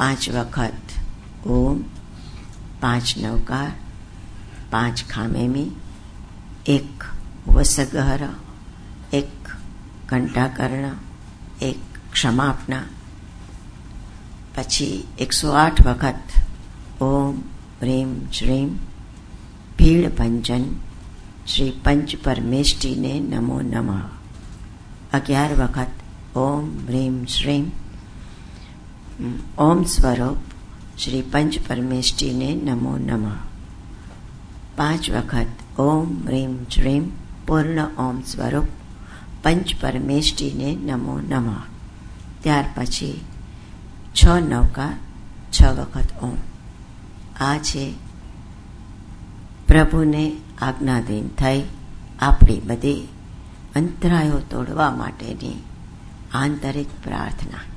5 વખત ઓમ, 5 નવકાર, 5 ખામેમી, 1 વસગહર, 1 ઘંટાકર્ણ, 1 ક્ષમાપના. પછી 108 વખત ઓમ પ્રેમ શ્રીમ ભીડ પંચન શ્રી પંચ પરમેષ્ઠીને નમો નમઃ. 11 વખત ઓમ હ્રીમ શ્રીમ ઓમ સ્વરૂપ શ્રી પંચ પરમેષ્ઠીને નમો નમઃ. 5 વખત ઓમ હ્રીમ શ્રીમ પૂર્ણ ઓમ સ્વરૂપ પંચ પરમેષ્ઠીને નમો નમઃ. ત્યાર પછી 6 નવકાર, 6 વખત ઓમ. આ છે પ્રભુને આજ્ઞાધીન થઈ આપણી બધી અંતરાયો તોડવા માટેની આંતરિક પ્રાર્થના.